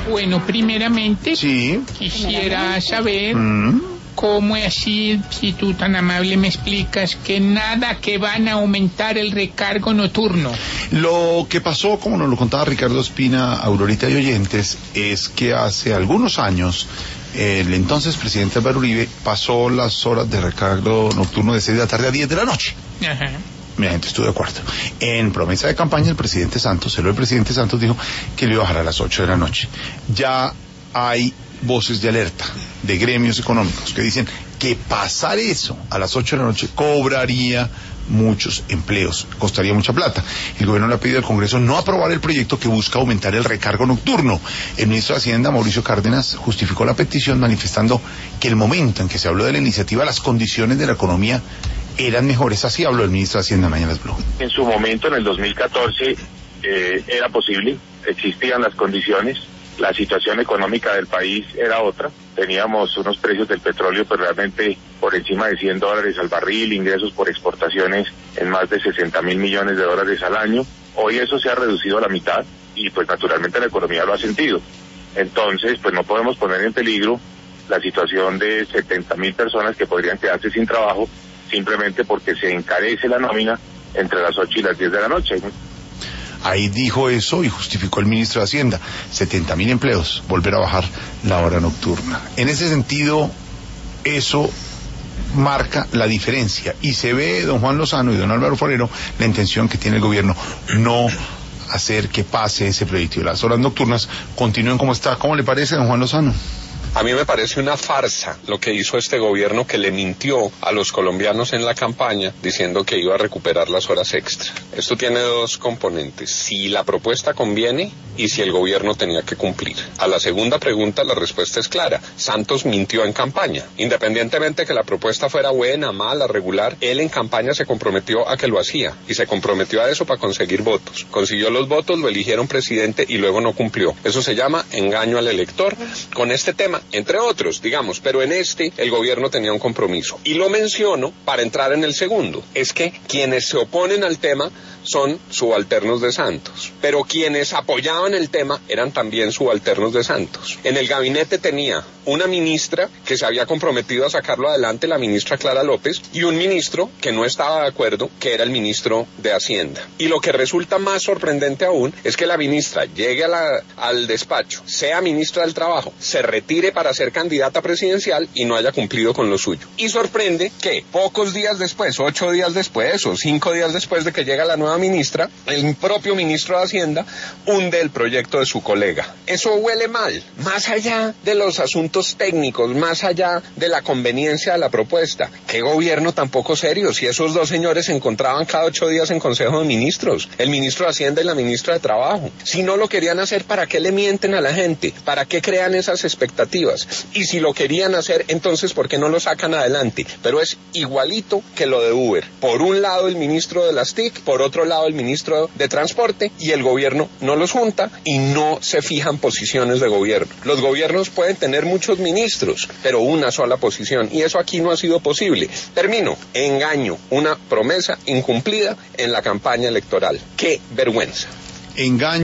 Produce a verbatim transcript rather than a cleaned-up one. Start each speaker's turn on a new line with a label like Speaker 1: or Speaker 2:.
Speaker 1: Bueno, primeramente,
Speaker 2: Sí.
Speaker 1: quisiera saber
Speaker 2: Mm.
Speaker 1: cómo es así, si tú tan amable me explicas, que nada que van a aumentar el recargo nocturno.
Speaker 2: Lo que pasó, como nos lo contaba Ricardo Espina, Aurorita y oyentes, es que hace algunos años el entonces presidente Álvaro Uribe pasó las horas de recargo nocturno de seis de la tarde a diez de la noche.
Speaker 1: Ajá.
Speaker 2: Mira, gente, estuvo de acuerdo. En promesa de campaña, el presidente Santos, el presidente Santos dijo que lo iba a bajar a las ocho de la noche. Ya hay voces de alerta de gremios económicos que dicen que pasar eso a las ocho de la noche cobraría muchos empleos, costaría mucha plata. El gobierno le ha pedido al Congreso no aprobar el proyecto que busca aumentar el recargo nocturno. El ministro de Hacienda, Mauricio Cárdenas, justificó la petición manifestando que el momento en que se habló de la iniciativa, las condiciones de la economía eran mejores. Así habló el ministro de Hacienda, Mañanas Blue.
Speaker 3: En su momento, en el dos mil catorce, eh, era posible, existían las condiciones, la situación económica del país era otra, teníamos unos precios del petróleo pues realmente por encima de cien dólares al barril, ingresos por exportaciones en más de sesenta mil millones de dólares al año. Hoy eso se ha reducido a la mitad y pues naturalmente la economía lo ha sentido. Entonces pues no podemos poner en peligro la situación de setenta mil personas que podrían quedarse sin trabajo simplemente porque se encarece la nómina entre las ocho y las diez de la noche.
Speaker 2: Ahí dijo eso y justificó el ministro de Hacienda, setenta mil empleos, volver a bajar la hora nocturna. En ese sentido, eso marca la diferencia y se ve, don Juan Lozano y don Álvaro Forero, la intención que tiene el gobierno, no hacer que pase ese proyecto. Las horas nocturnas continúen como está. ¿Cómo le parece, don Juan Lozano?
Speaker 4: A mí me parece una farsa lo que hizo este gobierno, que le mintió a los colombianos en la campaña diciendo que iba a recuperar las horas extra. Esto tiene dos componentes: si la propuesta conviene y si el gobierno tenía que cumplir. A la segunda pregunta la respuesta es clara: Santos mintió en campaña. Independientemente que la propuesta fuera buena, mala, regular, él en campaña se comprometió a que lo hacía y se comprometió a eso para conseguir votos. Consiguió los votos, lo eligieron presidente y luego no cumplió. Eso se llama engaño al elector. Con este tema, entre otros, digamos, pero en este el gobierno tenía un compromiso. Y lo menciono para entrar en el segundo. Es que quienes se oponen al tema son subalternos de Santos, pero quienes apoyaban el tema eran también subalternos de Santos. En el gabinete tenía una ministra que se había comprometido a sacarlo adelante, la ministra Clara López, y un ministro que no estaba de acuerdo, que era el ministro de Hacienda. Y lo que resulta más sorprendente aún es que la ministra llegue a la, al despacho, sea ministra del Trabajo, se retire para ser candidata presidencial y no haya cumplido con lo suyo. Y sorprende que pocos días después, ocho días después o cinco días después de que llega la nueva ministra, el propio ministro de Hacienda hunde el proyecto de su colega. Eso huele mal, más allá de los asuntos técnicos, más allá de la conveniencia de la propuesta. ¿Qué gobierno tan poco serio? Si esos dos señores se encontraban cada ocho días en Consejo de Ministros, el ministro de Hacienda y la ministra de Trabajo. Si no lo querían hacer, ¿para qué le mienten a la gente? ¿Para qué crean esas expectativas? Y si lo querían hacer, entonces ¿por qué no lo sacan adelante? Pero es igualito que lo de Uber. Por un lado el ministro de las T I C, por otro lado el ministro de Transporte, y el gobierno no los junta y no se fijan posiciones de gobierno. Los gobiernos pueden tener muchos ministros, pero una sola posición, y eso aquí no ha sido posible. Termino. Engaño, una promesa incumplida en la campaña electoral. ¡Qué vergüenza!
Speaker 2: Engaño.